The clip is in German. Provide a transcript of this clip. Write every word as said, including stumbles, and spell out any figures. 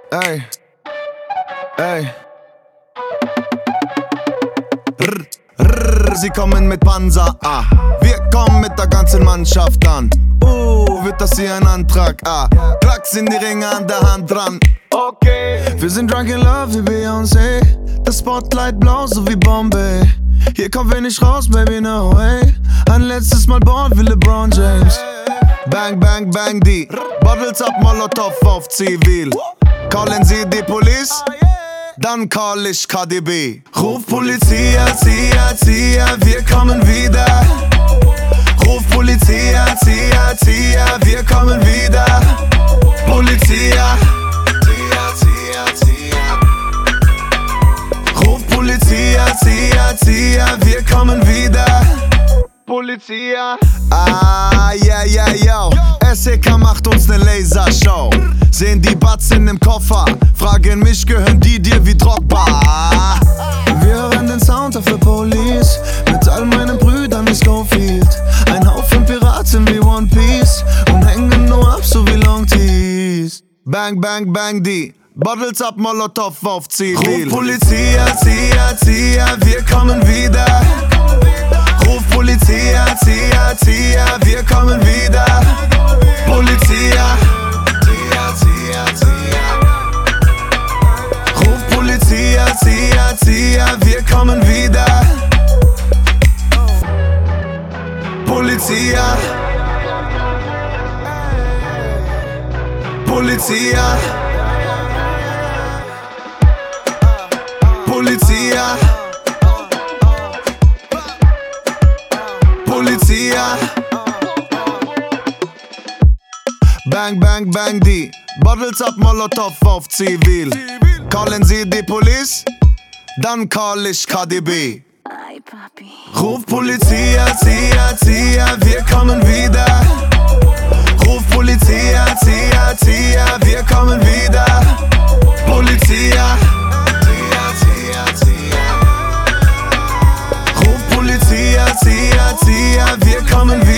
Ey, ey. Rr, rr, sie kommen mit Panzer, ah. Wir kommen mit der ganzen Mannschaft an. Uh, wird das hier ein Antrag, ah. Klacks in die Ringe an der Hand dran. Okay. Wir sind drunk in love wie Beyoncé. Das Spotlight blau so wie Bombay. Hier kommen wir nicht raus, baby, no way. Ein letztes Mal Bord wie LeBron James. Bang, bang, bang, die Bottles ab, Molotow auf Zivil. Callen Sie die Police? Dann call ich K D B. Ruf Polizia, Zia, Zia, wir kommen wieder. Ruf Polizia, Zia, Zia, wir kommen wieder. Polizia, Zia, Zia, Zia. Ruf Polizia, Zia, Zia, wir kommen wieder. Polizia. Ah, yeah, yeah, yo. S E K macht uns ne Lasershow. Sehen die Batzen im Koffer, fragen mich, gehören die dir wie Drogba? Wir hören den Sound auf der Police, mit all meinen Brüdern wie Schofield. Ein Haufen Piraten wie One Piece und hängen nur ab so wie Long Tees. Bang, bang, bang, die Bottles ab, Molotow auf Zivil. Ruf Polizia, Zia, Zia, wir kommen wieder. Ruf Polizia, Zia, Zia, wir kommen wieder. Polizia, Zia, Zia, Zia. Ruf Polizia, Zia, Zia, wir kommen wieder. Polizia, Polizia, Polizia, Polizia. Bang, bang, bang, die Bottles ab, Molotow auf Zivil. Callen Sie die Police? Dann call ich K D B. Ay, papi. Ruf Polizia, Zia, Zia, wir kommen wieder. Ruf Polizia, Zia, Zia, wir kommen wieder. Polizia, Zia, Zia, Zia. Ruf Polizia, Zia, Zia, wir kommen wieder.